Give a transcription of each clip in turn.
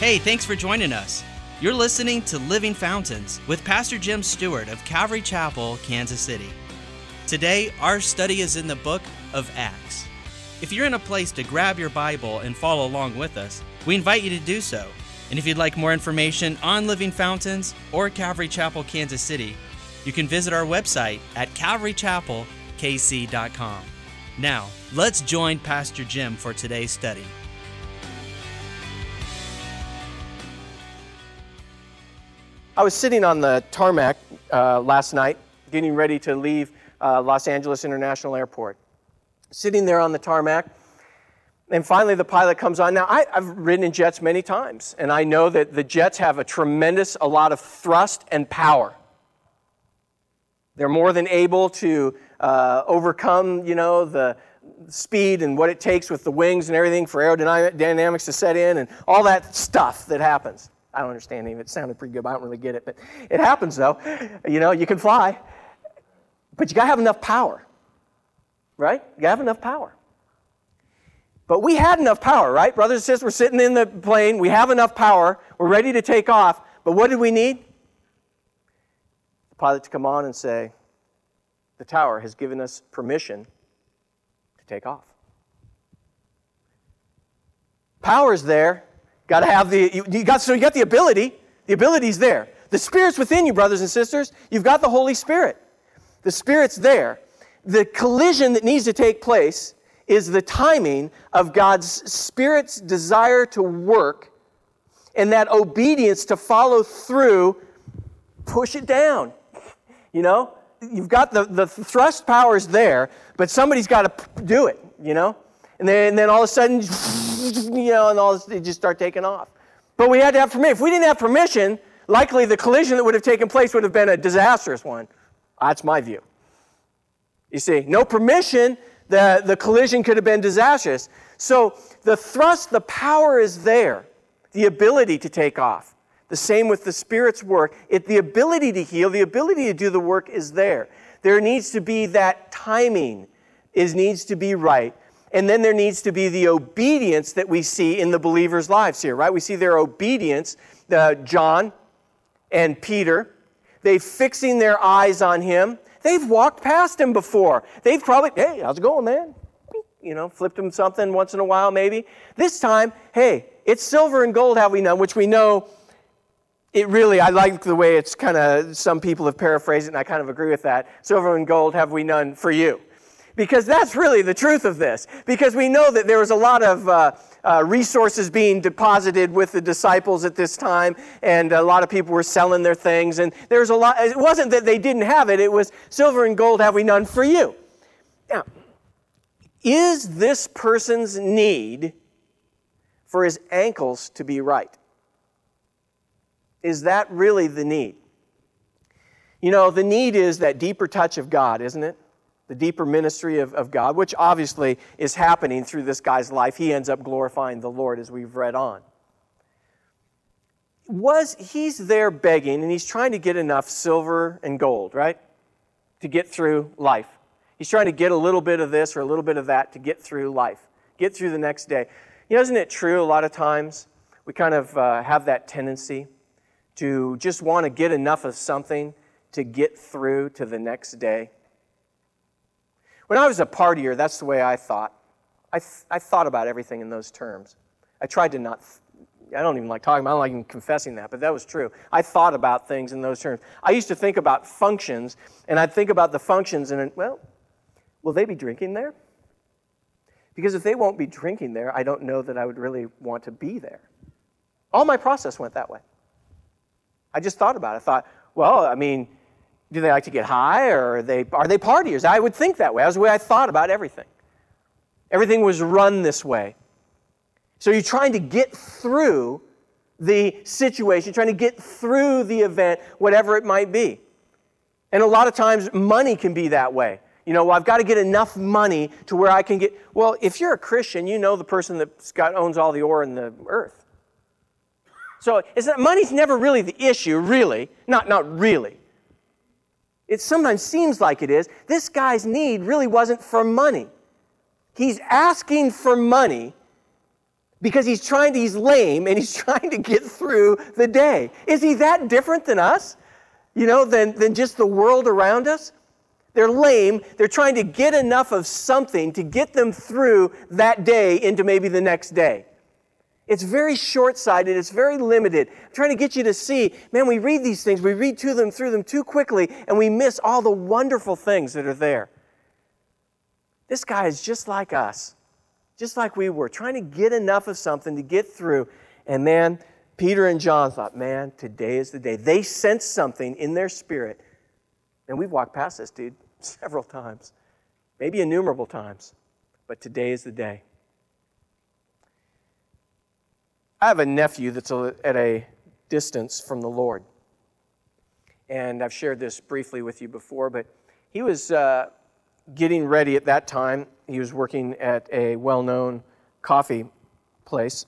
Hey, thanks for joining us. You're listening to Living Fountains with Pastor Jim Stewart of Calvary Chapel, Kansas City. Today, our study is in the book of Acts. If you're in a place to grab your Bible and follow along with us, we invite you to do so. And if you'd like more information on Living Fountains or Calvary Chapel, Kansas City, you can visit our website at calvarychapelkc.com. Now, let's join Pastor Jim for today's study. I was sitting on the tarmac last night, getting ready to leave Los Angeles International Airport. Sitting there on the tarmac, and finally the pilot comes on. Now, I've ridden in jets many times, and I know that the jets have a lot of thrust and power. They're more than able to overcome, the speed and what it takes with the wings and everything for aerodynamics to set in and all that stuff that happens. I don't understand it. It sounded pretty good, but I don't really get it. But it happens, though. You can fly. But you got to have enough power, right? You got to have enough power. But we had enough power, right? Brothers and sisters, we're sitting in the plane. We have enough power. We're ready to take off. But what did we need? The pilot to come on and say, the tower has given us permission to take off. Power's there. Got to have you got the ability. The ability's there. The Spirit's within you, brothers and sisters. You've got the Holy Spirit. The Spirit's there. The collision that needs to take place is the timing of God's Spirit's desire to work and that obedience to follow through, push it down. You've got the thrust powers there, but somebody's got to do it, And then all of a sudden, they just start taking off. But we had to have permission. If we didn't have permission, likely the collision that would have taken place would have been a disastrous one. That's my view. You see, no permission, the collision could have been disastrous. So the thrust, the power is there, the ability to take off. The same with the Spirit's work. The ability to heal, the ability to do the work is there. There needs to be that timing. It needs to be right. And then there needs to be the obedience that we see in the believers' lives here, right? We see their obedience, John and Peter. They're fixing their eyes on him. They've walked past him before. They've probably, hey, how's it going, man? Flipped him something once in a while maybe. This time, hey, it's silver and gold have we none, which we know I like the way it's kind of, some people have paraphrased it, and I kind of agree with that. Silver and gold have we none for you. Because that's really the truth of this. Because we know that there was a lot of resources being deposited with the disciples at this time, and a lot of people were selling their things, and there's a lot. It wasn't that they didn't have it. It was silver and gold have we none for you. Now, is this person's need for his ankles to be right? Is that really the need? The need is that deeper touch of God, isn't it? The deeper ministry of God, which obviously is happening through this guy's life. He ends up glorifying the Lord as we've read on. He's there begging, and he's trying to get enough silver and gold, right? To get through life. He's trying to get a little bit of this or a little bit of that to get through life. Get through the next day. Isn't it true a lot of times we kind of have that tendency to just want to get enough of something to get through to the next day? When I was a partier, that's the way I thought. I thought about everything in those terms. I tried to not, I don't even like talking about it, I don't like even confessing that, but that was true. I thought about things in those terms. I used to think about functions, and I'd think about the functions, and will they be drinking there? Because if they won't be drinking there, I don't know that I would really want to be there. All my process went that way. I just thought about it. I thought, do they like to get high, or are they partiers? I would think that way. That was the way I thought about everything. Everything was run this way. So you're trying to get through the situation, trying to get through the event, whatever it might be. And a lot of times, money can be that way. I've got to get enough money to where I can get... Well, if you're a Christian, you know the person that owns all the ore in the earth. So money's never really the issue, really. Not really. It sometimes seems like it is. This guy's need really wasn't for money. He's asking for money Because he's lame and he's trying to get through the day. Is he that different than us? Than just the world around us? They're lame. They're trying to get enough of something to get them through that day into maybe the next day. It's very short-sighted. It's very limited. I'm trying to get you to see, man, we read these things, we read through them too quickly, and we miss all the wonderful things that are there. This guy is just like us, just like we were, trying to get enough of something to get through. And man, Peter and John thought, man, today is the day. They sensed something in their spirit. And we've walked past this, dude, several times, maybe innumerable times. But today is the day. I have a nephew that's at a distance from the Lord. And I've shared this briefly with you before, but he was getting ready at that time. He was working at a well-known coffee place.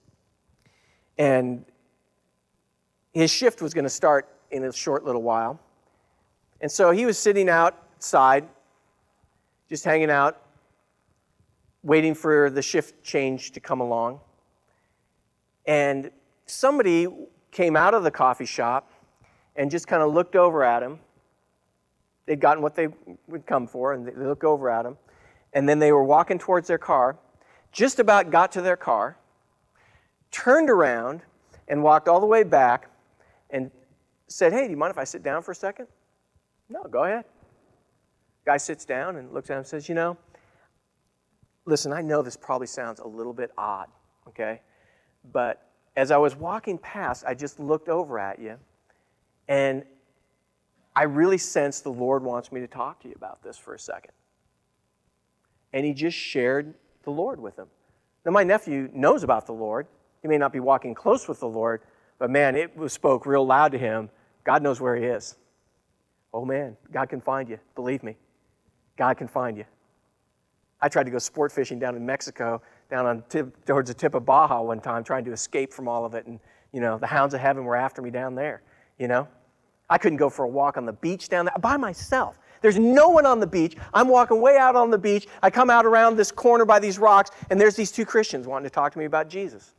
And his shift was going to start in a short little while. And so he was sitting outside, just hanging out, waiting for the shift change to come along. And somebody came out of the coffee shop and just kind of looked over at him. They'd gotten what they would come for, and they looked over at him. And then they were walking towards their car, just about got to their car, turned around and walked all the way back and said, hey, do you mind if I sit down for a second? No, go ahead. Guy sits down and looks at him and says, listen, I know this probably sounds a little bit odd, okay? But as I was walking past, I just looked over at you, and I really sense the Lord wants me to talk to you about this for a second. And he just shared the Lord with him. Now, my nephew knows about the Lord. He may not be walking close with the Lord, but man, it spoke real loud to him. God knows where he is. Oh man, God can find you. Believe me. God can find you. I tried to go sport fishing down in Mexico, towards the tip of Baja one time, trying to escape from all of it. And, the hounds of heaven were after me down there, I couldn't go for a walk on the beach down there by myself. There's no one on the beach. I'm walking way out on the beach. I come out around this corner by these rocks, and there's these two Christians wanting to talk to me about Jesus.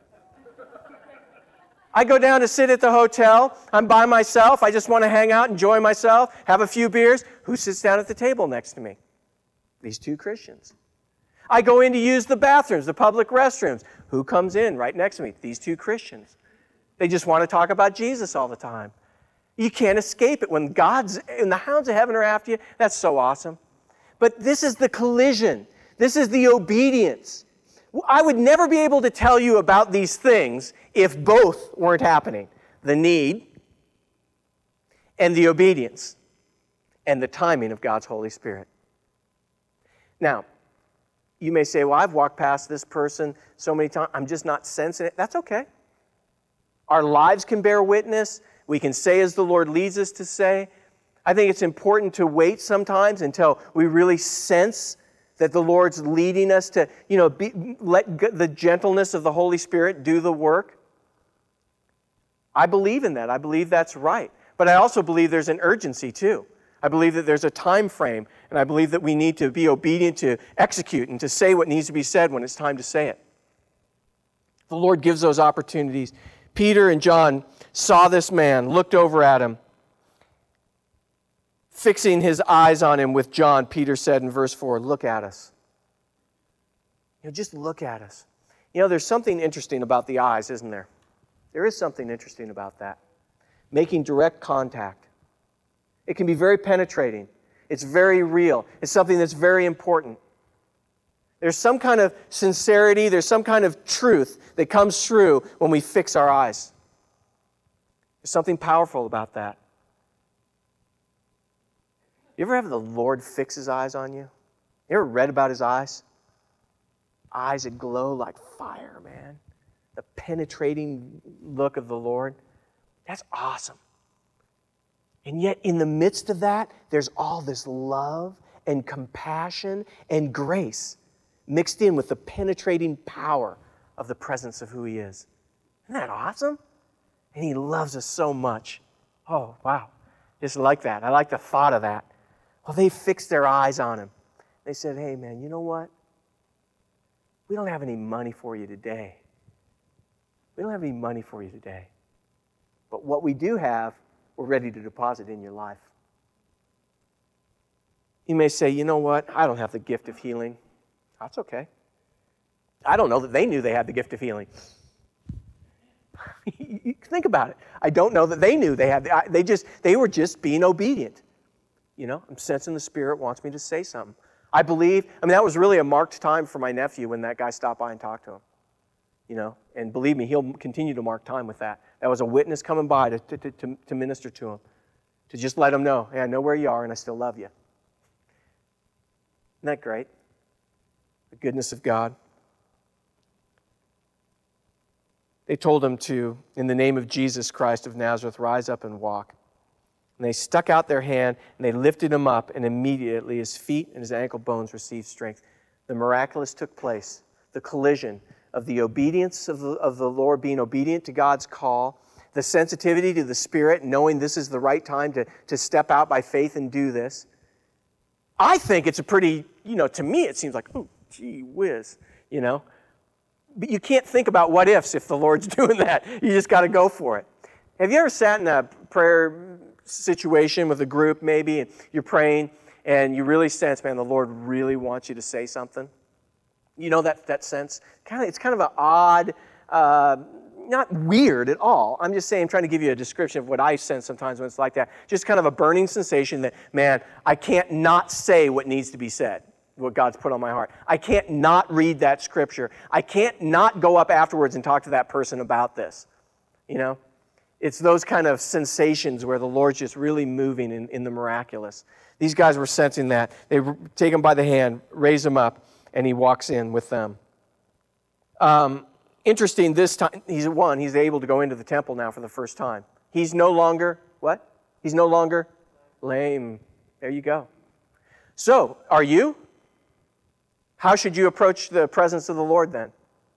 I go down to sit at the hotel. I'm by myself. I just want to hang out, enjoy myself, have a few beers. Who sits down at the table next to me? These two Christians. I go in to use the bathrooms, the public restrooms. Who comes in right next to me? These two Christians. They just want to talk about Jesus all the time. You can't escape it. When God's and the hounds of heaven are after you, that's so awesome. But this is the collision. This is the obedience. I would never be able to tell you about these things if both weren't happening. The need and the obedience and the timing of God's Holy Spirit. Now, you may say, well, I've walked past this person so many times, I'm just not sensing it. That's okay. Our lives can bear witness. We can say as the Lord leads us to say. I think it's important to wait sometimes until we really sense that the Lord's leading us to, let the gentleness of the Holy Spirit do the work. I believe in that. I believe that's right. But I also believe there's an urgency too. I believe that there's a time frame, and I believe that we need to be obedient to execute and to say what needs to be said when it's time to say it. The Lord gives those opportunities. Peter and John saw this man, looked over at him. Fixing his eyes on him with John, Peter said in verse 4, look at us. Just look at us. There's something interesting about the eyes, isn't there? There is something interesting about that. Making direct contact. It can be very penetrating. It's very real. It's something that's very important. There's some kind of sincerity, there's some kind of truth that comes through when we fix our eyes. There's something powerful about that. You ever have the Lord fix His eyes on you? You ever read about His eyes? Eyes that glow like fire, man. The penetrating look of the Lord. That's awesome. And yet in the midst of that, there's all this love and compassion and grace mixed in with the penetrating power of the presence of who He is. Isn't that awesome? And He loves us so much. Oh, wow. Just like that. I like the thought of that. Well, they fixed their eyes on Him. They said, hey, man, you know what? we don't have any money for you today. We don't have any money for you today. But what we do have, we're ready to deposit in your life. You may say, you know what? I don't have the gift of healing. That's okay. I don't know that they knew they had the gift of healing. Think about it. I don't know that they knew they had. They were just being obedient. You know, I'm sensing the Spirit wants me to say something. I believe, that was really a marked time for my nephew when that guy stopped by and talked to him. You know, and believe me, he'll continue to mark time with that. That was a witness coming by to minister to him, to just let him know, hey, I know where you are and I still love you. Isn't that great? The goodness of God. They told him to, in the name of Jesus Christ of Nazareth, rise up and walk. And they stuck out their hand and they lifted him up, and immediately his feet and his ankle bones received strength. The miraculous took place. The collision of the obedience of the Lord, being obedient to God's call, the sensitivity to the Spirit, knowing this is the right time to step out by faith and do this. I think it's a pretty, to me it seems like, oh, gee whiz, But you can't think about what ifs if the Lord's doing that. You just got to go for it. Have you ever sat in a prayer situation with a group maybe, and you're praying, and you really sense, man, the Lord really wants you to say something? You know that sense? It's kind of an odd, not weird at all. I'm just saying, I'm trying to give you a description of what I sense sometimes when it's like that. Just kind of a burning sensation that, man, I can't not say what needs to be said, what God's put on my heart. I can't not read that scripture. I can't not go up afterwards and talk to that person about this. It's those kind of sensations where the Lord's just really moving in the miraculous. These guys were sensing that. They take him by the hand, raise him up, and he walks in with them. Interesting, this time, he's able to go into the temple now for the first time. He's no longer, what? He's no longer lame. There you go. So, are you? How should you approach the presence of the Lord then?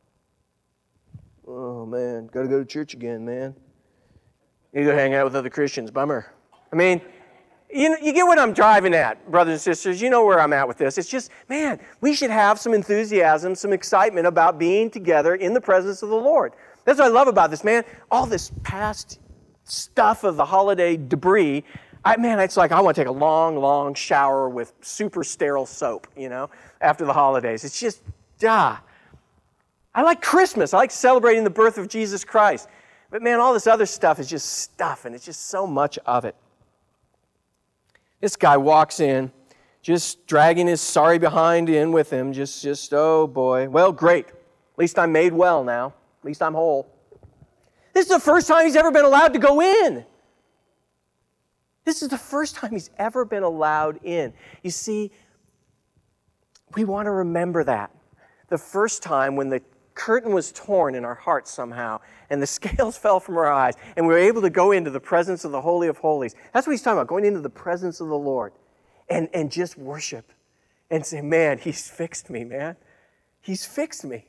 Oh, man, got to go to church again, man. You go hang out with other Christians. Bummer. You get what I'm driving at, brothers and sisters. You know where I'm at with this. It's just, man, we should have some enthusiasm, some excitement about being together in the presence of the Lord. That's what I love about this, man. All this past stuff of the holiday debris, it's like I want to take a long, long shower with super sterile soap, after the holidays. It's just, I like Christmas. I like celebrating the birth of Jesus Christ. But man, all this other stuff is just stuff, and it's just so much of it. This guy walks in, just dragging his sorry behind in with him, just oh boy. Well, great. At least I'm made well now. At least I'm whole. This is the first time he's ever been allowed to go in. This is the first time he's ever been allowed in. You see, we want to remember that. The first time when the curtain was torn in our hearts somehow, and the scales fell from our eyes, and we were able to go into the presence of the Holy of Holies. That's what he's talking about, going into the presence of the Lord, and just worship, and say, man, he's fixed me, man. He's fixed me.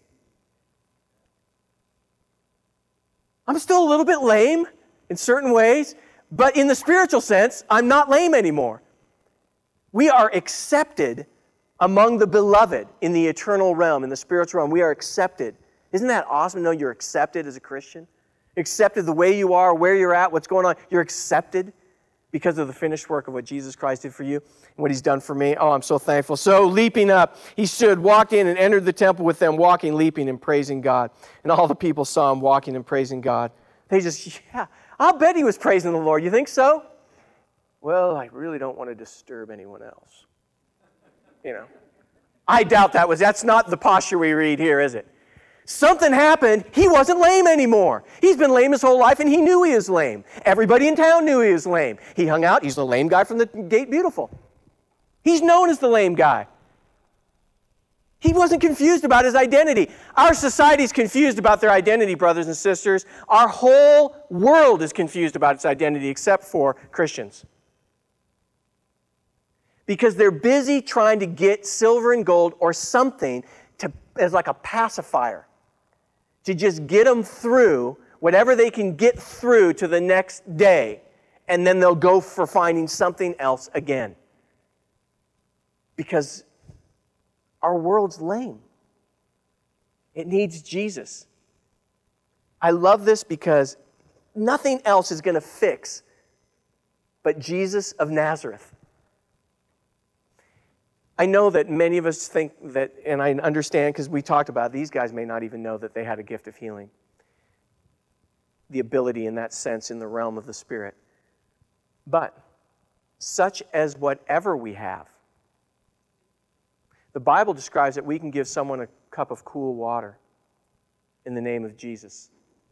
I'm still a little bit lame in certain ways, but in the spiritual sense, I'm not lame anymore. We are accepted among the beloved in the eternal realm, in the spiritual realm. We are accepted. Isn't that awesome to know you're accepted as a Christian? Accepted the way you are, where you're at, what's going on. You're accepted because of the finished work of what Jesus Christ did for you and what he's done for me. Oh, I'm so thankful. So leaping up, he stood, walked in, and entered the temple with them, walking, leaping, and praising God. And all the people saw him walking and praising God. They just, I'll bet he was praising the Lord. You think so? Well, I really don't want to disturb anyone else. I doubt that's not the posture we read here, is it? Something happened. He wasn't lame anymore. He's been lame his whole life, and he knew he was lame. Everybody in town knew he was lame. He hung out. He's the lame guy from the Gate Beautiful. He's known as the lame guy. He wasn't confused about his identity. Our society's confused about their identity, brothers and sisters. Our whole world is confused about its identity, except for Christians. Because they're busy trying to get silver and gold or something as like a pacifier to just get them through whatever they can get through to the next day, and then they'll go for finding something else again. Because our world's lame. It needs Jesus. I love this because nothing else is going to fix but Jesus of Nazareth. I know that many of us think that, and I understand because we talked about it, these guys may not even know that they had a gift of healing. The ability in that sense in the realm of the Spirit. But such as whatever we have, the Bible describes that we can give someone a cup of cool water in the name of Jesus.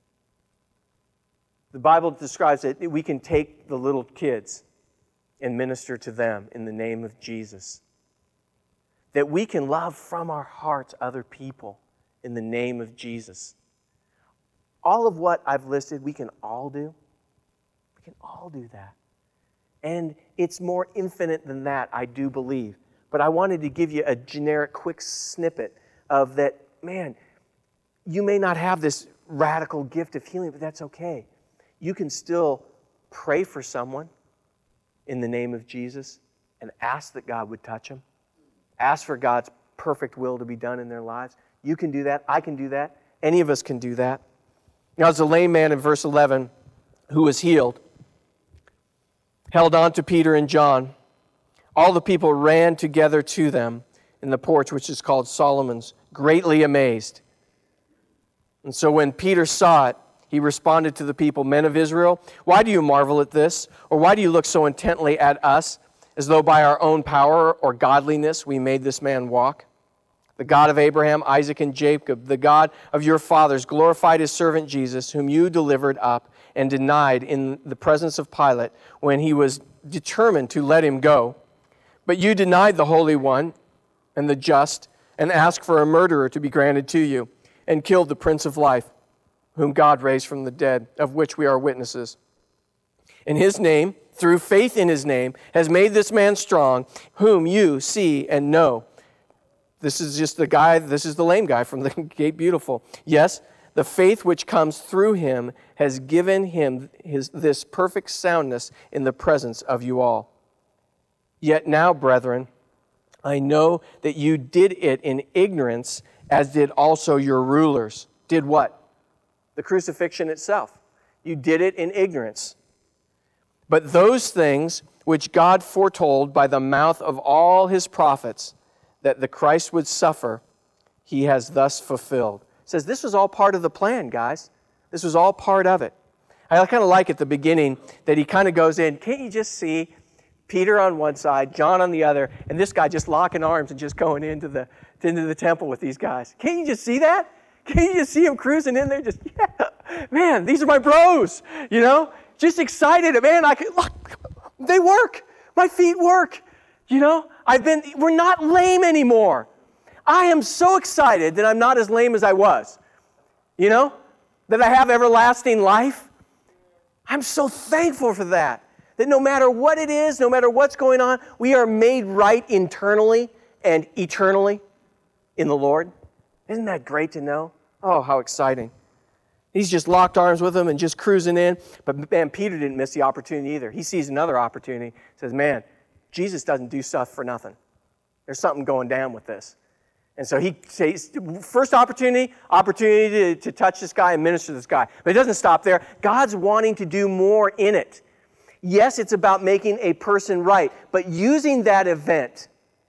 The Bible describes that we can take the little kids and minister to them in the name of Jesus. That we can love from our hearts other people in the name of Jesus. All of what I've listed, we can all do. We can all do that. And it's more infinite than that, I do believe. But I wanted to give you a generic, quick snippet of that, man, you may not have this radical gift of healing, but that's okay. You can still pray for someone in the name of Jesus and ask that God would touch them. Ask for God's perfect will to be done in their lives. You can do that. I can do that. Any of us can do that. Now, as the lame man in verse 11 who was healed held on to Peter and John, all the people ran together to them in the porch, which is called Solomon's, greatly amazed. And so when Peter saw it, he responded to the people, "Men of Israel, why do you marvel at this? Or why do you look so intently at us, as though by our own power or godliness we made this man walk? The God of Abraham, Isaac, and Jacob, the God of your fathers, glorified his servant Jesus, whom you delivered up and denied in the presence of Pilate when he was determined to let him go. But you denied the Holy One and the just, and asked for a murderer to be granted to you, and killed the Prince of Life, whom God raised from the dead, of which we are witnesses. In his name, through faith in his name, has made this man strong, whom you see and know." This is just the guy, this is the lame guy from the Gate Beautiful. "Yes, the faith which comes through him has given him this perfect soundness in the presence of you all. Yet now, brethren, I know that you did it in ignorance, as did also your rulers." Did what? The crucifixion itself. You did it in ignorance. "But those things which God foretold by the mouth of all his prophets, that the Christ would suffer, he has thus fulfilled." It says this was all part of the plan, guys. This was all part of it. I kind of like at the beginning that he kind of goes in, can't you just see Peter on one side, John on the other, and this guy just locking arms and just going into the temple with these guys? Can't you just see that? Can't you just see him cruising in there? Just, yeah, man, these are my bros, you know? Just excited, man, look, they work. My feet work, you know? We're not lame anymore. I am so excited that I'm not as lame as I was, you know? That I have everlasting life. I'm so thankful for that. That no matter what it is, no matter what's going on, we are made right internally and eternally in the Lord. Isn't that great to know? Oh, how exciting. He's just locked arms with him and just cruising in. But man, Peter didn't miss the opportunity either. He sees another opportunity. Says, man, Jesus doesn't do stuff for nothing. There's something going down with this. And so he says, first opportunity to touch this guy and minister to this guy. But it doesn't stop there. God's wanting to do more in it. Yes, it's about making a person right, but using that event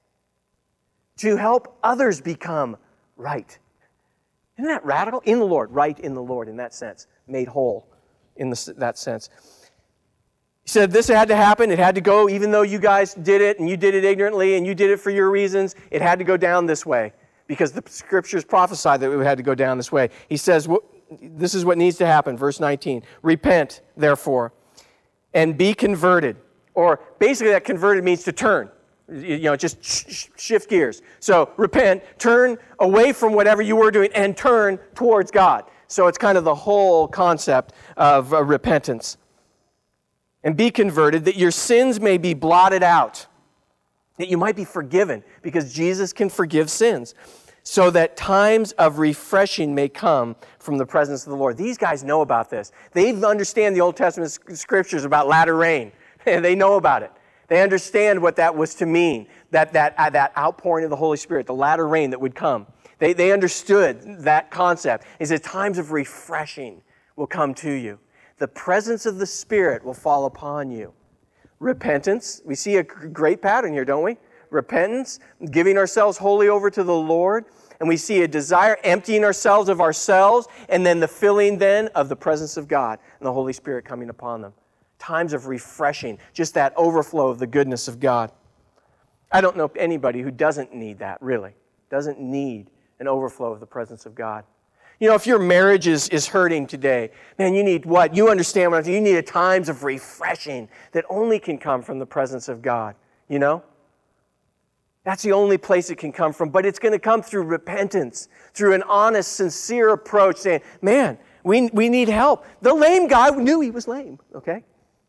to help others become right. Isn't that radical? In the Lord, right in the Lord in that sense, made whole in that sense. He said this had to happen. It had to go, even though you guys did it and you did it ignorantly and you did it for your reasons, it had to go down this way because the Scriptures prophesied that it had to go down this way. He says, this is what needs to happen, verse 19. "Repent, therefore, and be converted." Or basically that converted means to turn. You know, just shift gears. So repent, turn away from whatever you were doing and turn towards God. So it's kind of the whole concept of repentance. "And be converted, that your sins may be blotted out, that you might be forgiven," because Jesus can forgive sins, "so that times of refreshing may come from the presence of the Lord." These guys know about this. They understand the Old Testament Scriptures about latter rain. They know about it. They understand what that was to mean, that outpouring of the Holy Spirit, the latter rain that would come. They understood that concept. He said, times of refreshing will come to you. The presence of the Spirit will fall upon you. Repentance, we see a great pattern here, don't we? Repentance, giving ourselves wholly over to the Lord. And we see a desire, emptying ourselves of ourselves, and then the filling then of the presence of God and the Holy Spirit coming upon them. Times of refreshing, just that overflow of the goodness of God. I don't know anybody who doesn't need that, really. Doesn't need an overflow of the presence of God. You know, if your marriage is hurting today, man, you need what? You understand what I'm saying? You need a times of refreshing that only can come from the presence of God, you know? That's the only place it can come from, but it's going to come through repentance, through an honest, sincere approach saying, man, we need help. The lame guy knew he was lame, okay?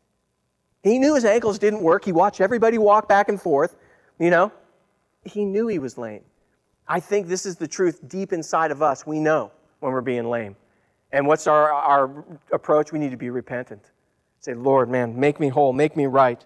He knew his ankles didn't work. He watched everybody walk back and forth, you know? He knew he was lame. I think this is the truth deep inside of us. We know when we're being lame. And what's our approach? We need to be repentant. Say, Lord, man, make me whole, make me right.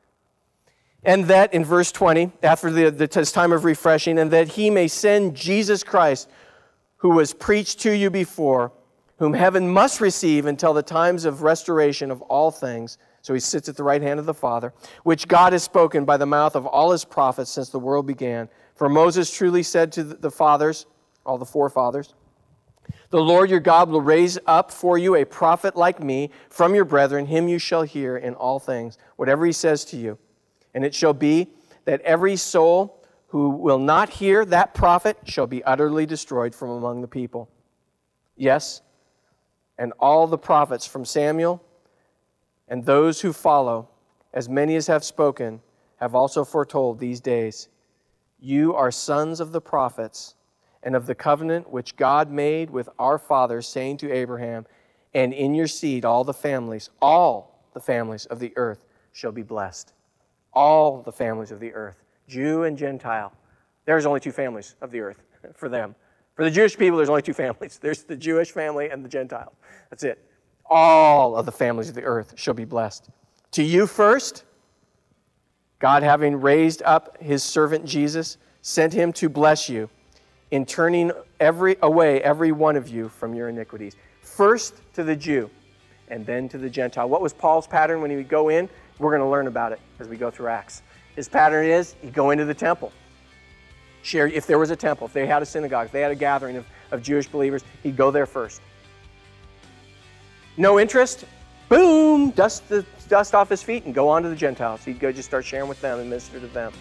And that, in verse 20, after this time of refreshing, and that he may send Jesus Christ, who was preached to you before, whom heaven must receive until the times of restoration of all things. So he sits at the right hand of the Father, which God has spoken by the mouth of all his prophets since the world began. For Moses truly said to the fathers, all the forefathers, the Lord your God will raise up for you a prophet like me from your brethren. Him you shall hear in all things, whatever he says to you. And it shall be that every soul who will not hear that prophet shall be utterly destroyed from among the people. Yes, and all the prophets from Samuel and those who follow, as many as have spoken, have also foretold these days. You are sons of the prophets and of the covenant which God made with our fathers, saying to Abraham, and in your seed all the families of the earth shall be blessed. All the families of the earth, Jew and Gentile. There's only two families of the earth for them. For the Jewish people, there's only two families. There's the Jewish family and the Gentile. That's it. All of the families of the earth shall be blessed. To you first, God, having raised up his servant Jesus, sent him to bless you in turning away every one of you from your iniquities. First to the Jew, and then to the Gentile. What was Paul's pattern when he would go in? We're going to learn about it as we go through Acts. His pattern is, he'd go into the temple. Share, if there was a temple, if they had a synagogue, if they had a gathering of Jewish believers, he'd go there first. No interest? Boom! Dust off his feet and go on to the Gentiles. He'd go just start sharing with them and minister to them.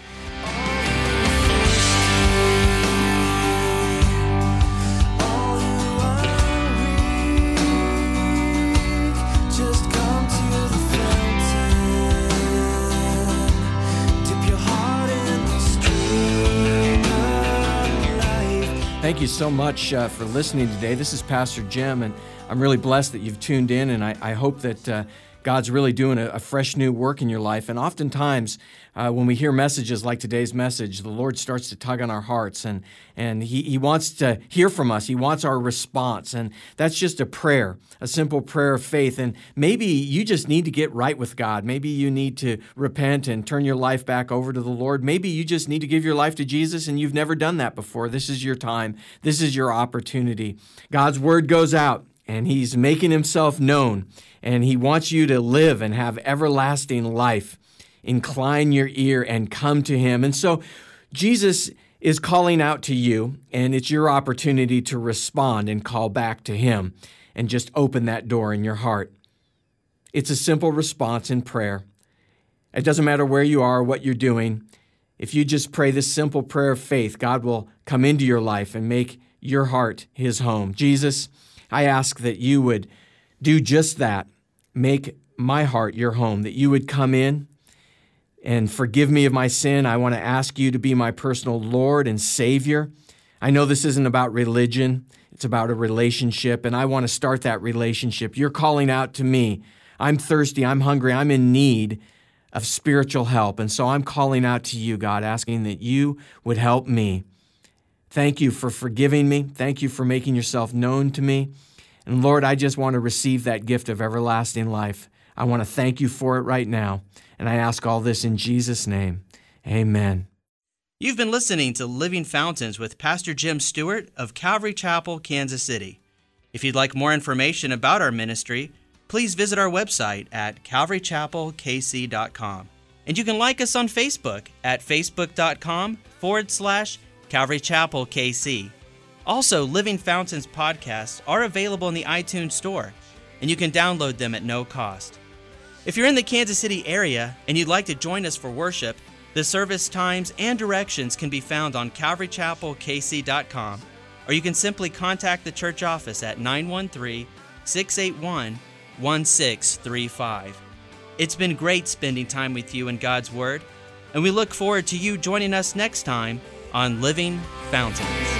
Thank you so much for listening today. This is Pastor Jim, and I'm really blessed that you've tuned in, and I hope that God's really doing a fresh new work in your life. And oftentimes, when we hear messages like today's message, the Lord starts to tug on our hearts, and He wants to hear from us. He wants our response, and that's just a prayer, a simple prayer of faith. And maybe you just need to get right with God. Maybe you need to repent and turn your life back over to the Lord. Maybe you just need to give your life to Jesus, and you've never done that before. This is your time. This is your opportunity. God's word goes out, and He's making Himself known, and He wants you to live and have everlasting life. Incline your ear and come to Him. And so Jesus is calling out to you, and it's your opportunity to respond and call back to Him and just open that door in your heart. It's a simple response in prayer. It doesn't matter where you are or what you're doing. If you just pray this simple prayer of faith, God will come into your life and make your heart His home. Jesus, I ask that you would do just that. Make my heart your home, that you would come in and forgive me of my sin. I want to ask you to be my personal Lord and Savior. I know this isn't about religion. It's about a relationship, and I want to start that relationship. You're calling out to me. I'm thirsty. I'm hungry. I'm in need of spiritual help, and so I'm calling out to you, God, asking that you would help me. Thank you for forgiving me. Thank you for making yourself known to me. And Lord, I just want to receive that gift of everlasting life. I want to thank you for it right now. And I ask all this in Jesus' name. Amen. You've been listening to Living Fountains with Pastor Jim Stewart of Calvary Chapel, Kansas City. If you'd like more information about our ministry, please visit our website at calvarychapelkc.com. And you can like us on Facebook at facebook.com/Calvary Chapel KC. Also, Living Fountains podcasts are available in the iTunes Store, and you can download them at no cost. If you're in the Kansas City area and you'd like to join us for worship, the service times and directions can be found on calvarychapelkc.com, or you can simply contact the church office at 913-681-1635. It's been great spending time with you in God's Word, and we look forward to you joining us next time on Living Fountains.